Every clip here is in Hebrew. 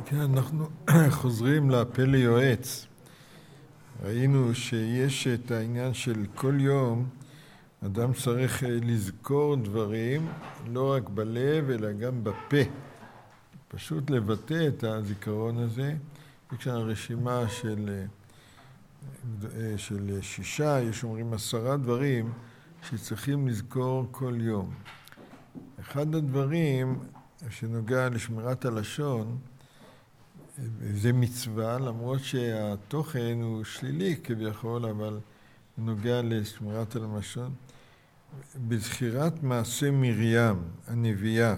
כן, אנחנו חוזרים לפלא יועץ. ראינו שיש את העניין של כל יום אדם צריך לזכור דברים, לא רק בלב אלא גם בפה. פשוט לבטא את הזיכרון הזה. יש כאן רשימה של 6, יש אומרים 10 דברים שצריכים לזכור כל יום. אחד הדברים שנוגע לשמירת הלשון, זה מצווה, למרות שהתוכן הוא שלילי כביכול, אבל נוגע לשמירת הלשון. בזכירת מעשה מרים, הנביאה.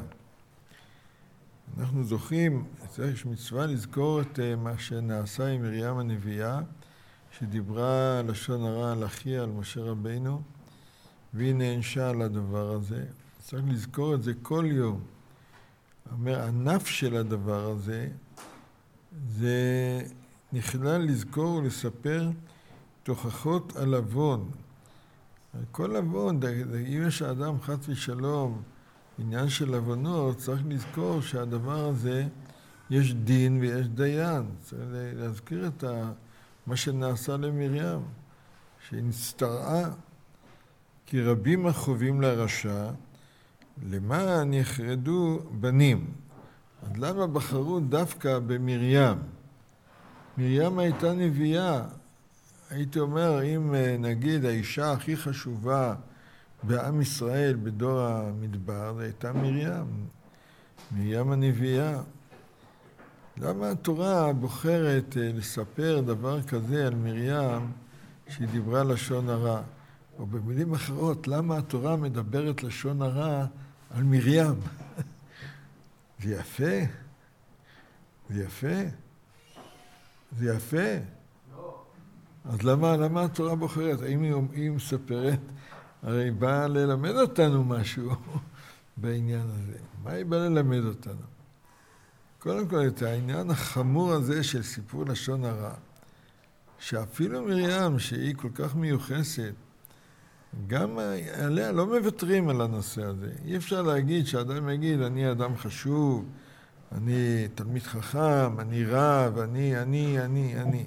אנחנו זוכרים, יש מצווה לזכור את מה שנעשה עם מרים הנביאה, שדיברה לשון הרע על אחיה, על משה רבינו, והיא נענשה על הדבר הזה. צריך לזכור את זה כל יום. אומר, הנף של הדבר הזה, זה נכלל לזכור ולספר תוכחות על עוון. כל עוון, אם יש האדם חס ושלום, עניין של עוונות, צריך לזכור שהדבר הזה, יש דין ויש דיין. צריך להזכיר את מה שנעשה למרים, שהיא נסתרעה. כי רבים החובים לרשע, למען יחרדו בנים. אז למה בחרו דווקא במרים? מרים הייתה נביאה. הייתי אומר, אם נגיד האישה הכי חשובה בעם ישראל בדור המדבר, זה הייתה מרים הנביאה. למה התורה בוחרת לספר דבר כזה על מרים שהיא דיברה לשון הרע? או במילים אחרות, למה התורה מדברת לשון הרע על מרים? זה יפה? זה יפה? זה יפה? לא. אז למה התורה בוחרת? האם היא מספרת? הרי היא באה ללמד אותנו משהו בעניין הזה. מה היא באה ללמד אותנו? קודם כל, את העניין החמור הזה של סיפור לשון הרע, שאפילו מרים, שהיא כל כך מיוחסת, גם עליה לא מוותרים על הנושא הזה. אי אפשר להגיד שאדם יגיד, אני אדם חשוב, אני תלמיד חכם, אני רב, אני.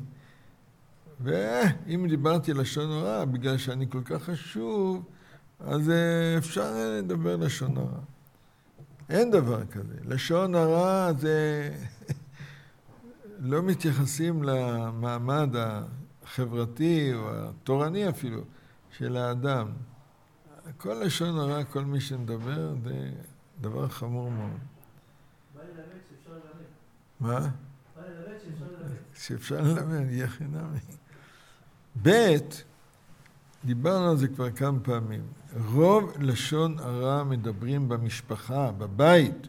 ואם דיברתי לשון הרע, בגלל שאני כל כך חשוב, אז אפשר לדבר לשון הרע. אין דבר כזה. לשון הרע זה לא מתייחסים למעמד החברתי או התורני אפילו של האדם. כל לשון הרע, כל מי שמדבר, זה דבר חמור מאוד. בא ללמד שאפשר ללמד. מה? בא ללמד שאפשר ללמד. שאפשר ללמד, יהיה חינמי. ב', דיברנו על זה כבר כמה פעמים. רוב לשון הרע מדברים במשפחה, בבית.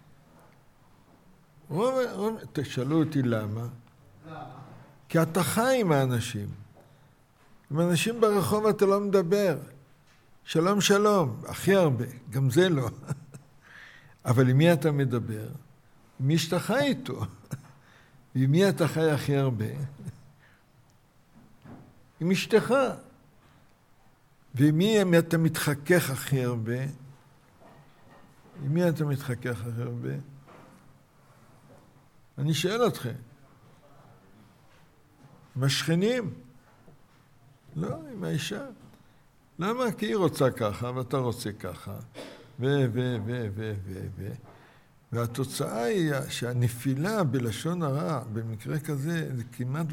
תשאלו אותי למה. כי אתה חי עם האנשים. עם אנשים ברחוב אתה לא מדבר. שלום שלום, הכי הרבה, גם זה לא. אבל עם מי אתה מדבר? עם מי שאתה חי איתו. ועם מי אתה חי הכי הרבה? עם אשתך. ועם מי אתה מתחכך הכי הרבה? עם מי אתה מתחכך הכי הרבה? אני שואל אתכם. עם השכנים? לא, עם האישה. למה? כי היא רוצה ככה, ואתה רוצה ככה. והתוצאה היא שהנפילה בלשון הרע, במקרה כזה, זה כמעט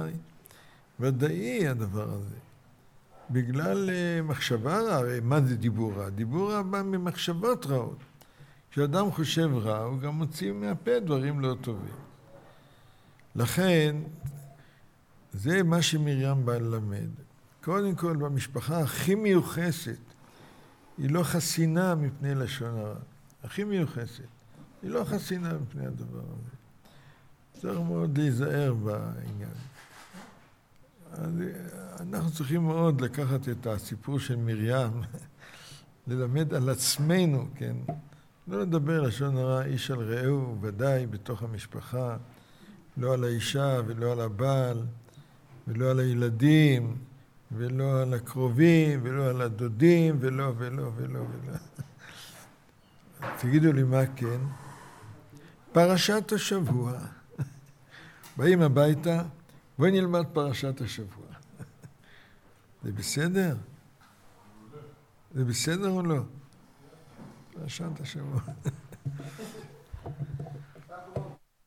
ודאי הדבר הזה. בגלל מחשבה רעה, הרי מה זה דיבור רע? דיבור רע בא ממחשבות רעות. כשאדם חושב רע, הוא גם מוציא מהפה דברים לא טובים. לכן, זה מה שמרים בא ללמד. קודם כל, במשפחה הכי מיוחסת, היא לא חסינה מפני לשון הרע. הכי מיוחסת. היא לא חסינה מפני הדבר הזה. צריך מאוד להיזהר בעניין. אז אנחנו צריכים מאוד לקחת את הסיפור של מרים, ללמד על עצמנו, כן? לא לדבר לשון הרע איש על רעהו, ודאי בתוך המשפחה, לא על האישה ולא על הבעל, ולא על הילדים, ולא על הקרובים, ולא על הדודים, ולא. תגידו לי מה כן? פרשת השבוע. באים הביתה, בואי נלמד פרשת השבוע. זה בסדר? זה בסדר או לא? פרשת השבוע.